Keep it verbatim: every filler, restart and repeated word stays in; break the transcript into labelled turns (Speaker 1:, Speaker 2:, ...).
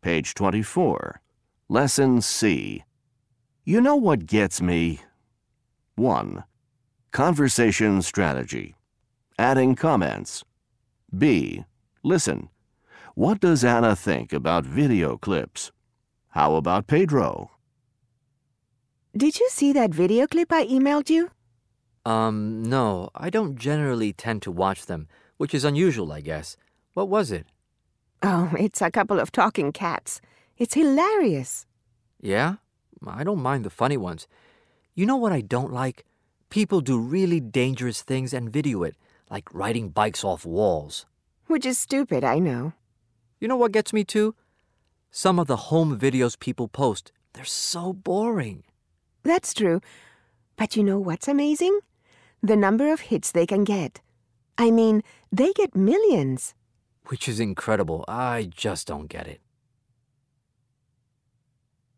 Speaker 1: Page twenty-four. Lesson C. You know what gets me? one. Conversation strategy. Adding comments. B. Listen. What does Anna think about video clips? How about Pedro?
Speaker 2: Did you see that video clip I emailed you?
Speaker 3: Um, no, I don't generally tend to watch them, which is unusual, I guess. What was it?
Speaker 2: Oh, it's a couple of talking cats. It's hilarious.
Speaker 3: Yeah? I don't mind the funny ones. You know what I don't like? People do really dangerous things and video it, like riding bikes off walls.
Speaker 2: Which is stupid, I know.
Speaker 3: You know what gets me too? Some of the home videos people post, they're so boring.
Speaker 2: That's true. But you know what's amazing? The number of hits they can get. I mean, they get millions.
Speaker 3: Which is incredible. I just don't get it.